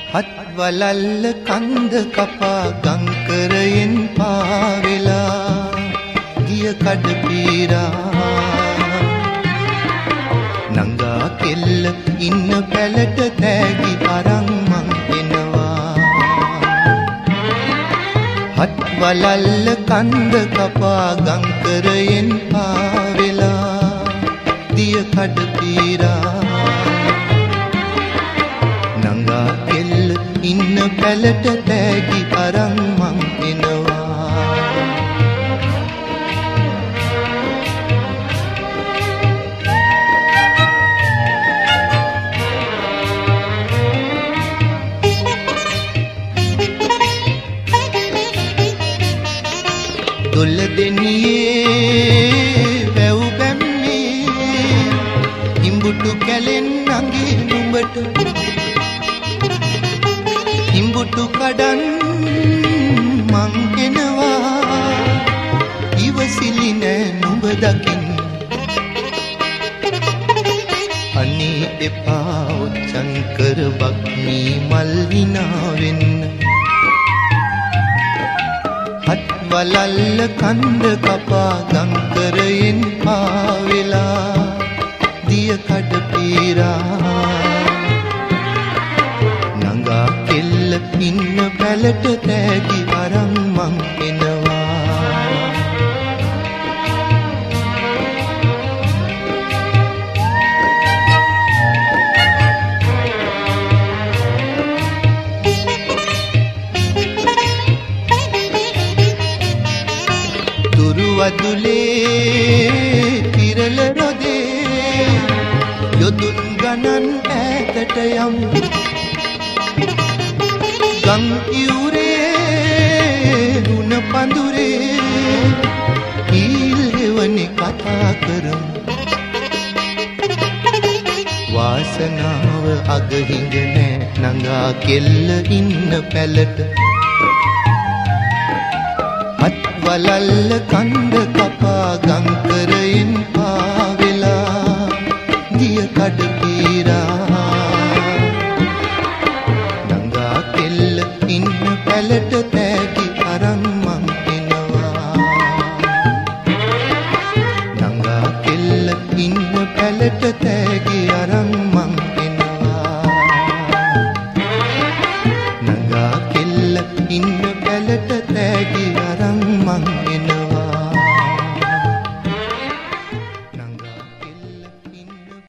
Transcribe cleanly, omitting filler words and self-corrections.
හත් වලල්ල කන්ද කපා ගංකරයෙන් පාවෙලා ගිය කඩ පීරා නංගා කෙල්ල ඉන්න පැලට තෑගි අරන් මං එනවා. හත් වලල්ල කන්ද කපා ගංකරයෙන් පාවෙලා දිය කඩ පීරා නංගා කෙල්ල ඉන්න පැලට තෑගි අරන් මං එනවා. දොළ දෙනියේ වැව් බැම්මේ හිඹුටු කැලෙන් නගී නුඹට හිඹුටු කඩන් මං එනවා. ඉවසිලි නෑ නුඹ දකින්න අනේ එපා උච්චන් කර බක්මී මල් විනා වෙන්න. හත් වලල්ල කන්ද කපා ගංකරයෙන් පාවෙලා දිය කඩ පීරා නංගා කෙල්ල ඉන්න පැලට තෑගි අරන් මං එනවා. වදුලේ පිරල රොදේ යොදුන් ගණන් ඈතට යම් ගම් ඉවුරේ රුණ පඳුරේ ඊල් හෙවනි කතා කරමු. වාසනාව අගහිඟ නෑ නංගා කෙල්ල ඉන්න පැලට. හත් වලල්ල කන්ද කපා ගංකරයෙන් පාවෙලා දිය කඩ පීරා නංගා කෙල්ල ඉන්න පැලට තෑගි අරන් මං එනවා. නංගා කෙල්ල ඉන්න පැලට තෑගි අරන් මං එනවා. නංගා කෙල්ල ඉන්න පැලට තෑගි අරන් මං